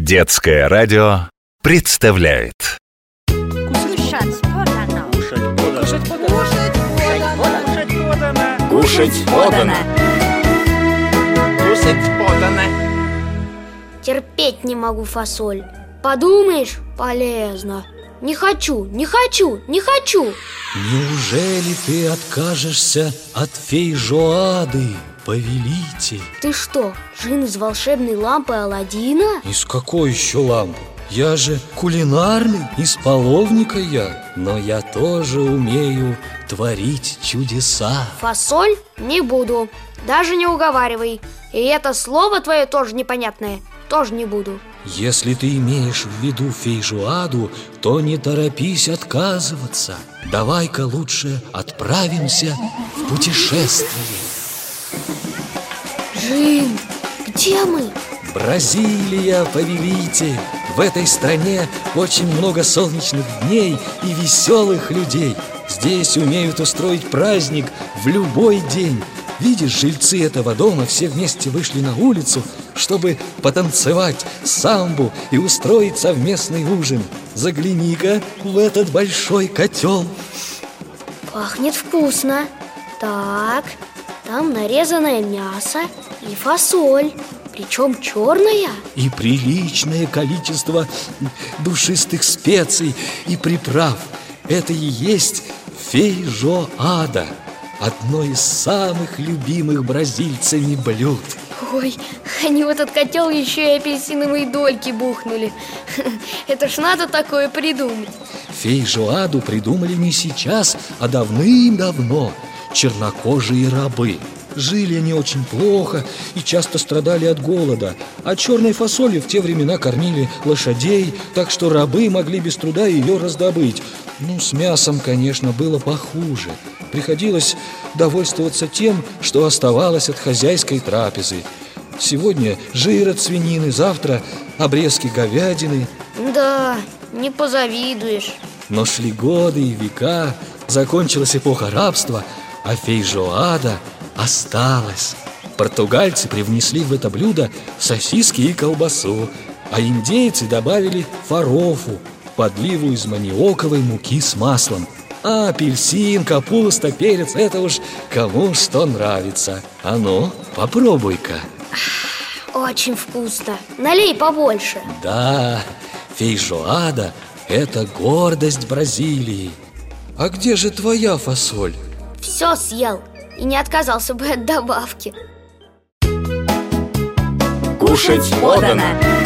Детское радио представляет. Кушать подано. Кушать подано. Кушать подано. Терпеть не могу фасоль. Подумаешь, полезно. Не хочу, не хочу, не хочу. Неужели ты откажешься от фейжоады, повелитель? Ты что, джин из волшебной лампы Аладдина? Из какой еще лампы? Я же кулинарный, из половника я. Но я тоже умею творить чудеса. Фасоль не буду. Даже не уговаривай. И это слово твое тоже непонятное. Тоже не буду. Если ты имеешь в виду фейжоаду, то не торопись отказываться. Давай-ка лучше отправимся в путешествие. Джин, где мы? Бразилия, повелитель. В этой стране очень много солнечных дней и веселых людей. Здесь умеют устроить праздник в любой день. Видишь, жильцы этого дома все вместе вышли на улицу, чтобы потанцевать самбу и устроить совместный ужин. Загляни-ка в этот большой котел. Пахнет вкусно. Так, там нарезанное мясо и фасоль. Причем черная. И приличное количество душистых специй и приправ. Это и есть фейжоада, одно из самых любимых бразильцами блюд. Ой, они в этот котел еще и апельсиновые дольки бухнули. Это ж надо такое придумать. Фейжоаду придумали не сейчас, а давным-давно чернокожие рабы. Жили они очень плохо и часто страдали от голода. А черной фасолью в те времена кормили лошадей, так что рабы могли без труда ее раздобыть. Ну, с мясом, конечно, было похуже. Приходилось довольствоваться тем, что оставалось от хозяйской трапезы. Сегодня жир от свинины, завтра обрезки говядины. Да, не позавидуешь. Но шли годы и века, закончилась эпоха рабства, а фейжоада осталась. Португальцы привнесли в это блюдо сосиски и колбасу, а индейцы добавили фарофу, подливу из маниоковой муки с маслом. А апельсин, капуста, перец — это уж кому что нравится. А ну, попробуй-ка. Очень вкусно. Налей побольше. Да, фейжоада — это гордость Бразилии. А где же твоя фасоль? Все съел и не отказался бы от добавки. Кушать подано.